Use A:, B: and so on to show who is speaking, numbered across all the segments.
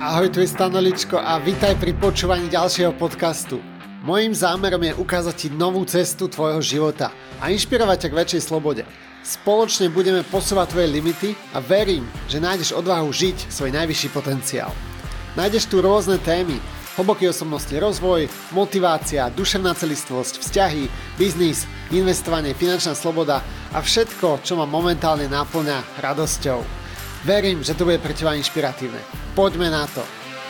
A: Ahoj, tu je Stanoličko a vitaj pri počúvaní ďalšieho podcastu. Mojím zámerom je ukázať ti novú cestu tvojho života a inšpirovať ťa k väčšej slobode. Spoločne budeme posúvať tvoje limity a verím, že nájdeš odvahu žiť svoj najvyšší potenciál. Nájdeš tu rôzne témy: hlboký osobnostný rozvoj, motivácia, duševná celistvosť, vzťahy, biznis, investovanie, finančná sloboda a všetko, čo ma momentálne naplňa radosťou. Verím, že to bude pre teba inšpiratívne. Poďme na to.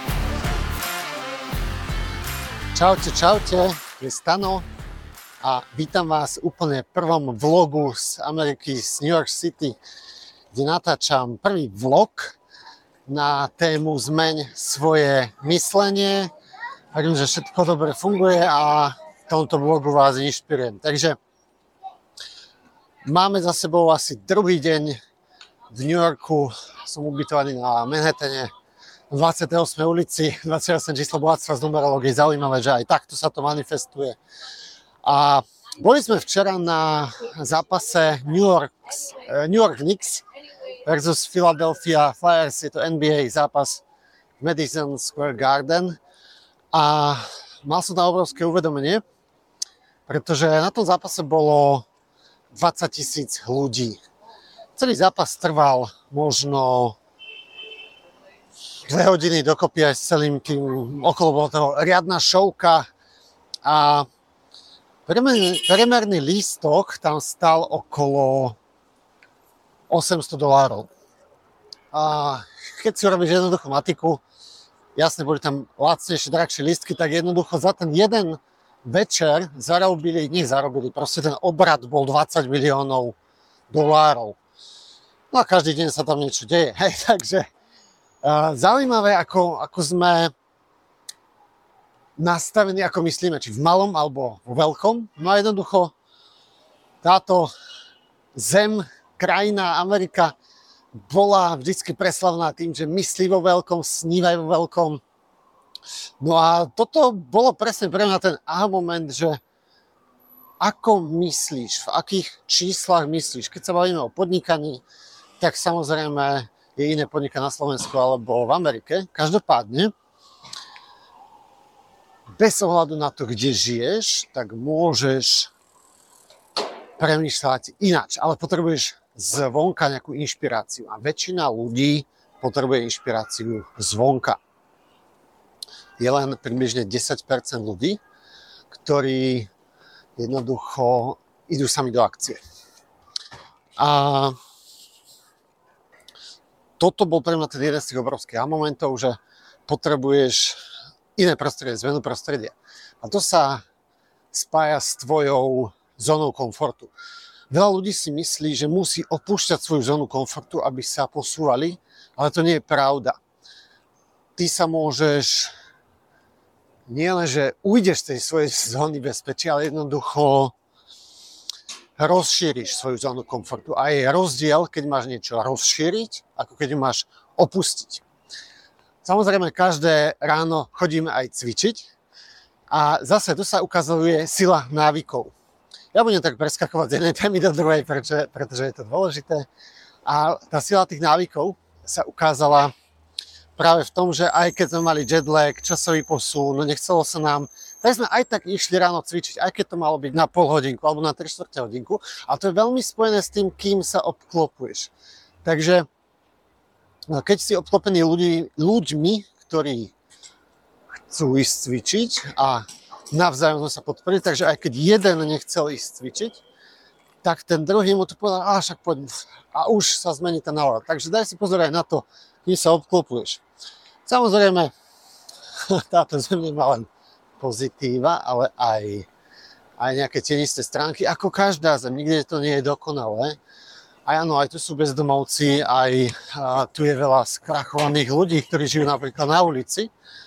A: Čaute, tu je Stano a vítam vás úplne v prvom vlogu z Ameriky, z New York City, kde natáčam prvý vlog na tému Zmeň svoje myslenie. Verím, že všetko dobre funguje a v tomto vlogu vás inšpirujem. Takže máme za sebou asi druhý deň v New Yorku. Som ubytovaný na Manhattane, v 28. ulici, 28 číslo bohatstva z numerológie. Zaujímavé, že aj takto sa to manifestuje. A boli sme včera na zápase New York Knicks versus Philadelphia Flyers. Je to NBA zápas v Madison Square Garden. A mal som tam obrovské uvedomenie, pretože na tom zápase bolo 20 000 ľudí. Celý zápas trval možno 2 hodiny dokopy aj s celým tým okolo, bolo toho riadna šovka a priemerný lístok tam stal okolo $800. A keď si urobíš jednoduchú matiku, jasne boli tam lacnejšie, drahšie lístky, tak jednoducho za ten jeden večer proste ten obrat bol $20 miliónov. No a každý deň sa tam niečo deje, hej, takže zaujímavé, ako sme nastavení, ako myslíme, či v malom alebo vo veľkom. No a jednoducho táto zem, krajina, Amerika bola vždycky preslavná tým, že myslí vo veľkom, snívaj vo veľkom. No a toto bolo presne pre mňa ten aha moment, že ako myslíš, v akých číslach myslíš. Keď sa bavíme o podnikaní, tak samozrejme je iné podnikať na Slovensku alebo v Amerike. Každopádne, bez ohľadu na to, kde žiješ, tak môžeš premýšľať ináč, ale potrebuješ zvonka nejakú inšpiráciu. A väčšina ľudí potrebuje inšpiráciu zvonka. Je len približne 10% ľudí, ktorí jednoducho idú sami do akcie. A toto bol pre mňa ten jeden z tých obrovských momentov, že potrebuješ iné prostredie, zmenu prostredia. A to sa spája s tvojou zónou komfortu. Veľa ľudí si myslí, že musí opúšťať svoju zónu komfortu, aby sa posúvali, ale to nie je pravda. Ty sa môžeš nielen, že ujdeš z tej svojej zóny bezpečia, ale jednoducho rozšíriš svoju zónu komfortu. A je rozdiel, keď máš niečo rozšíriť, ako keď ju máš opustiť. Samozrejme, každé ráno chodíme aj cvičiť a zase tu sa ukazuje sila návykov. Ja budem tak preskakovať z jednej témy do druhej, pretože je to dôležité. A tá sila tých návykov sa ukázala práve v tom, že aj keď sme mali jetlag, časový posun, no nechcelo sa nám, tak sme aj tak išli ráno cvičiť, aj keď to malo byť na pol hodinku alebo na 3/4 hodinku. A to je veľmi spojené s tým, kým sa obklopuješ. Takže keď si obklopený ľuďmi, ktorí chcú ísť cvičiť a navzájom sme sa podporili, takže aj keď jeden nechcel ísť cvičiť, tak ten druhý mu to povedal, však poď. A už sa zmení tá nálada. Takže daj si pozor aj na to, kým sa obklopuješ. Samozrejme, táto zem nemá len pozitíva, ale aj nejaké tienisté stránky, ako každá zem, nikde to nie je dokonalé. A áno, aj tu sú bezdomovci, aj tu je veľa skrachovaných ľudí, ktorí žijú napríklad na ulici.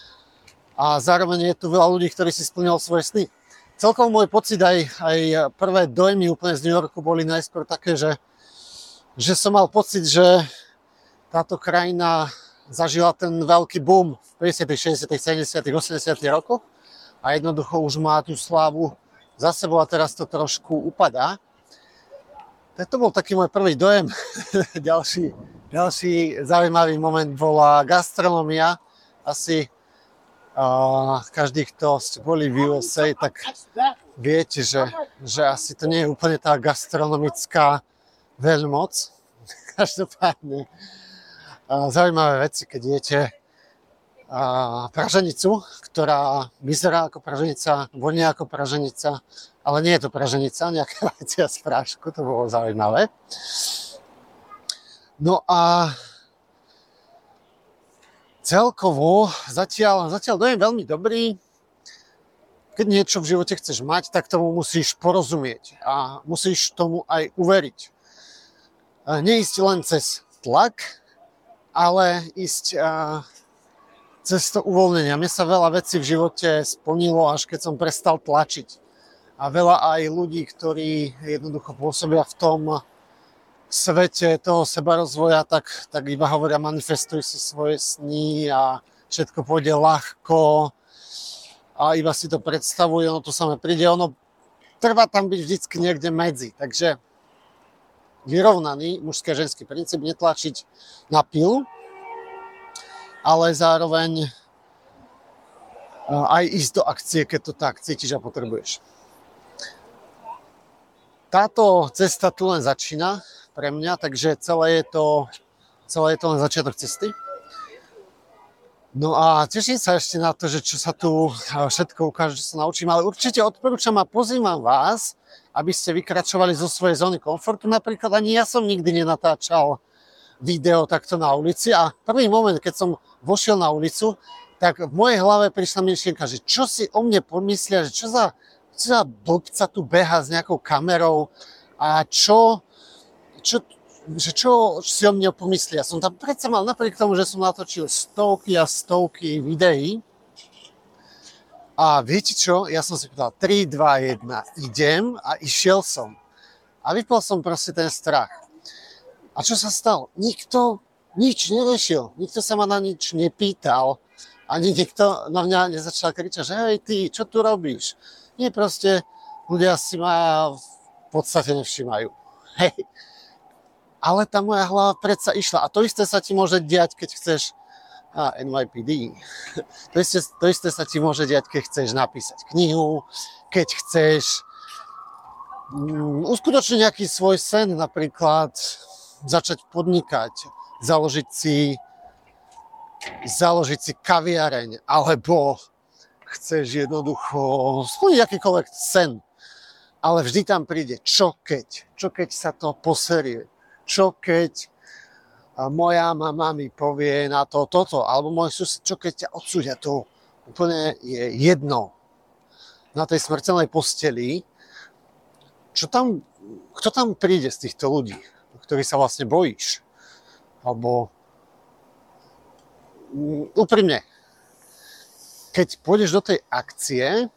A: A zároveň je tu veľa ľudí, ktorí si splnili svoje sny. Celkom môj pocit, aj prvé dojmy úplne z New Yorku boli najskôr také, že som mal pocit, že táto krajina zažila ten veľký boom v 50., 60., 70., 80. rokoch a jednoducho už má tú slávu za sebou a teraz to trošku upadá. Tak to bol taký môj prvý dojem. Ďalší zaujímavý moment bola gastronómia asi každý, kto ste boli v USA, tak viete, že asi to nie je úplne tá gastronomická veľmoc. Každopádne zaujímavé veci, keď jete praženicu, ktorá vyzerá ako praženica, vonia ako praženica, ale nie je to praženica, nejaké vajcia z prášku, to bolo zaujímavé. No a celkovo zatiaľ dojem veľmi dobrý. Keď niečo v živote chceš mať, tak tomu musíš porozumieť a musíš tomu aj uveriť. Neísť len cez tlak, ale ísť cez to uvoľnenie. Mne sa veľa vecí v živote splnilo, až keď som prestal tlačiť. A veľa aj ľudí, ktorí jednoducho pôsobia v tom svete toho sebarozvoja, tak iba hovoria, manifestuj si svoje sny a všetko pôjde ľahko a iba si to predstavuje, ono to samé príde, ono trvá tam byť vždycky niekde medzi, takže vyrovnaný mužský a ženský princíp, netlačiť na pilu, ale zároveň aj ísť do akcie, keď to tak cítiš a potrebuješ. Táto cesta tu len začína pre mňa, takže celé je to len začiatok cesty. No a teším sa ešte na to, že čo sa tu všetko ukáže, čo sa naučím, ale určite odporúčam a pozývam vás, aby ste vykračovali zo svojej zóny komfortu. Napríklad ani ja som nikdy nenatáčal video takto na ulici a prvý moment, keď som vošiel na ulicu, tak v mojej hlave prišla myšlienka, že čo si o mne pomyslia, že čo za blbca tu beha s nejakou kamerou a čo si o mne pomyslia. Som tam predsa mal, napriek tomu, že som natočil stovky a stovky videí. A viete čo? Ja som si povedal 3, 2, 1, idem a išiel som. A vypol som proste ten strach. A čo sa stalo? Nikto nič neriešil. Nikto sa ma na nič nepýtal. Ani nikto na mňa nezačal kričať, že hej ty, čo tu robíš? Nie, proste ľudia si ma v podstate nevšímajú. Hej. Ale tá moja hlava predsa išla. A to isté sa ti môže diať, keď chceš NYPD. To isté sa ti môže diať, keď chceš napísať knihu, keď chceš uskutočniť nejaký svoj sen, napríklad začať podnikať, založiť si kaviareň, alebo chceš jednoducho splniť akýkoľvek sen. Ale vždy tam príde čo keď sa to poserie. Čo keď moja mama mi povie na to toto, alebo môj sused, čo keď ťa odsúdia, to úplne je jedno. Na tej smrteľnej posteli, kto tam príde z týchto ľudí, ktorých sa vlastne bojíš? Alebo úprimne, keď pôjdeš do tej akcie,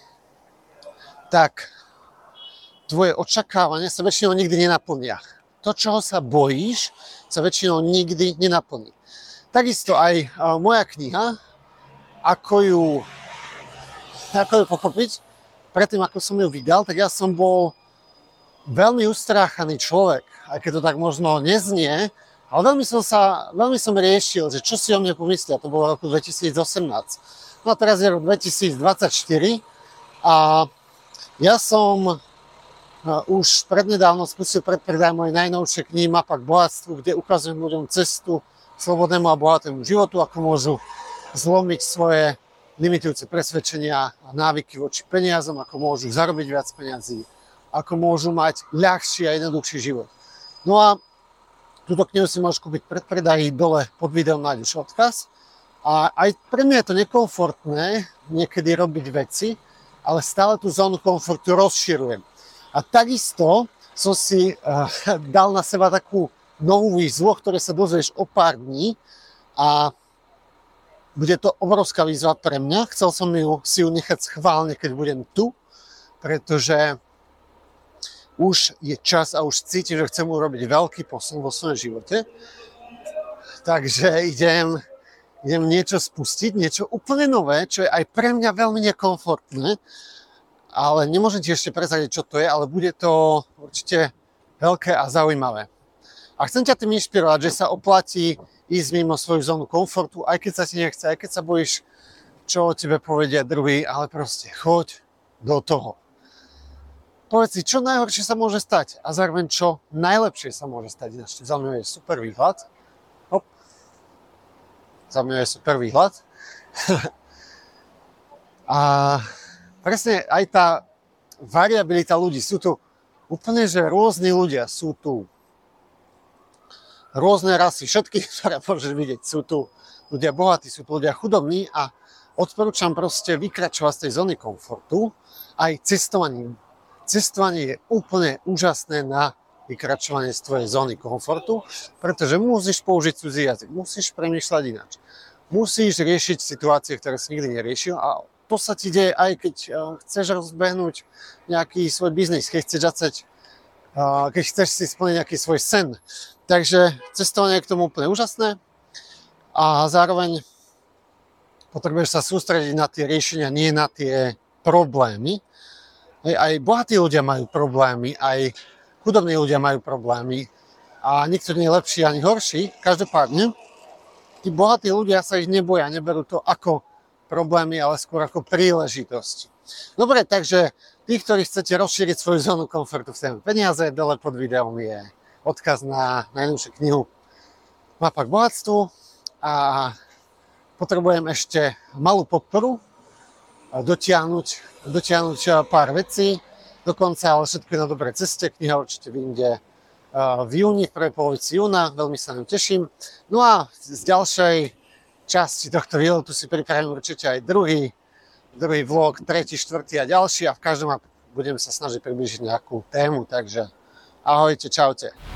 A: tak tvoje očakávania sa väčšinou nikdy nenaplnia. To, čoho sa bojíš, sa väčšinou nikdy nenaplní. Takisto aj moja kniha, ako ju pochopiť, predtým ako som ju vydal, tak ja som bol veľmi ustráchaný človek, aj keď to tak možno neznie, ale veľmi som riešil, že čo si o mne pomyslia. To bolo v roku 2018. No a teraz je rok 2024 a ja som už prednedávno spustil predpredaj mojej najnovšej knihy Mapa k bohatstvu, kde ukazujem ľuďom cestu k slobodnému a bohatému životu, ako môžu zlomiť svoje limitujúce presvedčenia a návyky voči peniazom, ako môžu zarobiť viac peniazí, ako môžu mať ľahší a jednoduchší život. No a túto knihu si môžeš kúpiť predpredaji, dole pod videom nájdeš odkaz. A aj pre mňa je to nekomfortné niekedy robiť veci, ale stále tú zónu komfortu rozširujem. A takisto som si dal na seba takú novú výzvu, o ktorej sa dozvieš o pár dní a bude to obrovská výzva pre mňa. Chcel som si ju nechať schválne, keď budem tu, pretože už je čas a už cítim, že chcem urobiť veľký posun vo svojom živote. Takže idem niečo spustiť, niečo úplne nové, čo je aj pre mňa veľmi nekomfortné, ale nemôžem ti ešte prezradiť, čo to je, ale bude to určite veľké a zaujímavé. A chcem ťa tým inšpirovať, že sa oplatí ísť mimo svoju zónu komfortu, aj keď sa ti nechce, aj keď sa bojíš, čo o tebe povedia druhý, ale proste choď do toho. Povedz si, čo najhoršie sa môže stať a zároveň čo najlepšie sa môže stať. Ináč za mňa je super výhľad. Hop. Za mňa je super výhľad. A presne aj tá variabilita ľudí. Sú tu úplne, že rôzni ľudia. Sú tu rôzne rasy, všetky, ktoré môžeš vidieť. Sú tu ľudia bohatí, sú tu ľudia chudobní a odporúčam proste vykračovať z tej zóny komfortu aj cestovaním. Cestovanie je úplne úžasné na vykračovanie z tvojej zóny komfortu, pretože musíš použiť cudzí jazyk, musíš premýšľať ináč. Musíš riešiť situácie, ktoré si nikdy neriešil a to sa ti deje aj keď chceš rozbehnúť nejaký svoj biznis, keď chceš si splniť nejaký svoj sen. Takže cestovanie je k tomu úplne úžasné a zároveň potrebuješ sa sústrediť na tie riešenia, nie na tie problémy. Aj bohatí ľudia majú problémy, aj chudobní ľudia majú problémy a nikto nie je lepší ani horší. Každopádne, tí bohatí ľudia sa ich neboja, neberú to ako problémy, ale skôr ako príležitosti. Dobre, takže tí, ktorí chcete rozšíriť svoju zónu komfortu v téme peniaze, dole pod videom je odkaz na najnovšiu knihu Mapa k bohatstvu a potrebujem ešte malú podporu, dotiahnuť pár vecí, dokonca ale všetko je na dobrej ceste, kniha určite vyjde v júni, v prvej polovici júna, veľmi sa ňu teším. No a z ďalšej časti tohto výletu si pripravím určite aj druhý vlog, tretí, štvrtý a ďalší a v každom budem sa snažiť približiť nejakú tému, takže ahojte, čaute.